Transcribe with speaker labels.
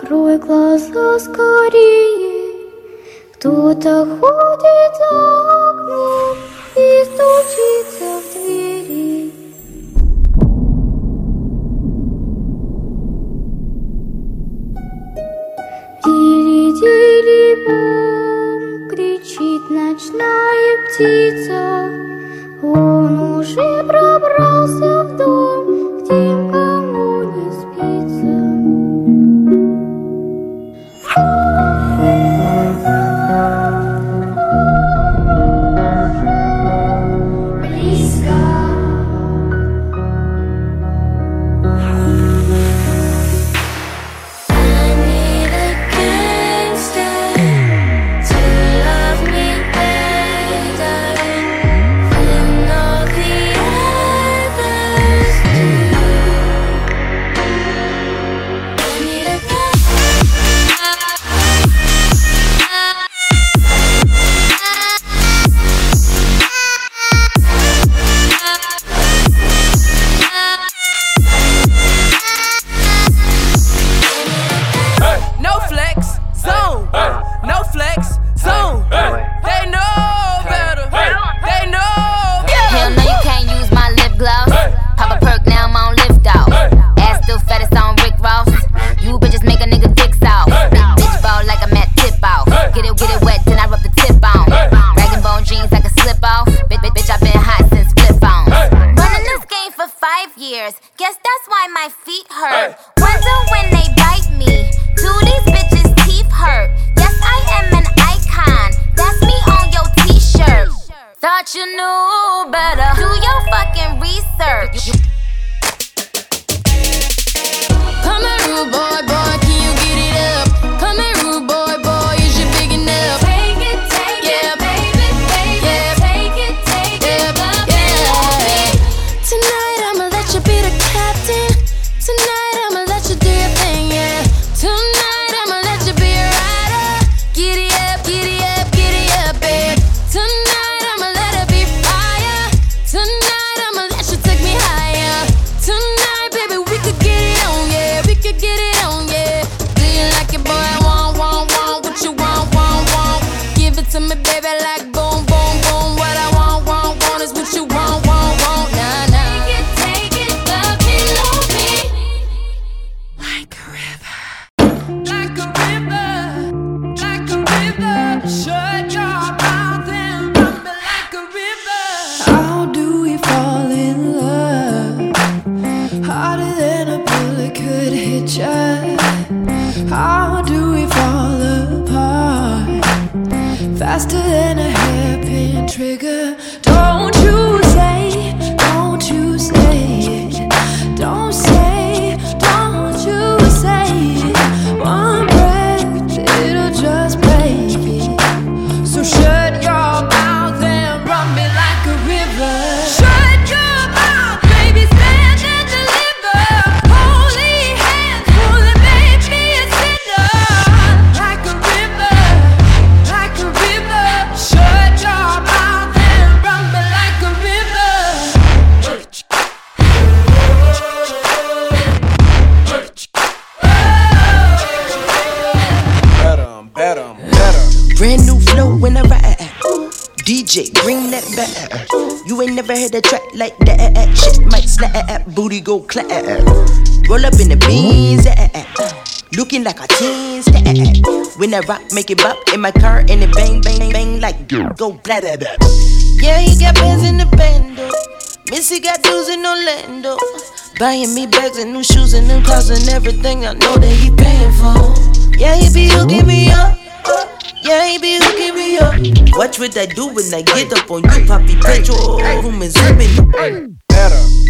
Speaker 1: Открой глаза скорее. Кто-то ходит за окном и стучится в двери. Дили-дили-бом, кричит ночная птица. Он уже пробрался в дом, где никому не спится.
Speaker 2: Guess that's why my feet hurt. Wonder when they bite me, do these bitches' teeth hurt? Yes, I am an icon, that's me on your t-shirt. Thought you knew better, do your fucking research.
Speaker 3: Come here, rude boy, boy, can you get it up? Come here, rude boy, boy, is you big enough?
Speaker 1: Take it, yeah, baby, baby, yeah. Take it, yeah,
Speaker 3: yeah. Tonight I'ma let you be the captain. Tonight I'ma let you do your thing, yeah. Tonight I'ma let you be a rider. Giddy up, giddy up, giddy up, babe. Tonight I'ma let it be fire. Tonight I'ma let you take me higher. Tonight, baby, we could get it on, yeah. We could get it on, yeah. Do you like it, boy? Want what you want. Give it to me, baby, like boom, boom, boom. What I want is what you want. Nah, nah.
Speaker 1: Take it, love me, love me.
Speaker 3: Like a river.
Speaker 4: Like a river, like a river. Shut your mouth and run me like a river.
Speaker 5: How do we fall in love? Harder than a bullet could hit ya. How do we fall apart? Faster than a hairpin trigger. Don't you say, don't you say it. Don't say, don't you say it. One breath, it'll just break it. So shut your mouth and run me like a river.
Speaker 4: Shut your mouth, baby, stand and deliver. Holy hands, holy, make me a sinner. Like a river, like a river. Shut your mouth and run me like a river.
Speaker 6: Better.
Speaker 7: Brand new flow when I ride. DJ, bring that back. You ain't never heard a track like that. Shit might slap, booty go clap. Roll up in the beans, looking like a teen stat. When I rock, make it bop in my car, and it bang, bang, bang like go blah blah blah. Yeah, he got bands in the bando. Missy got dudes in Orlando. Buying me bags and new shoes and new clothes and everything I know that he paying for. Yeah, he be hooking me up. Yeah, he be hooking me up. Watch what I do when I get up on you, Papi Pedro. Room is zooming.
Speaker 6: Better.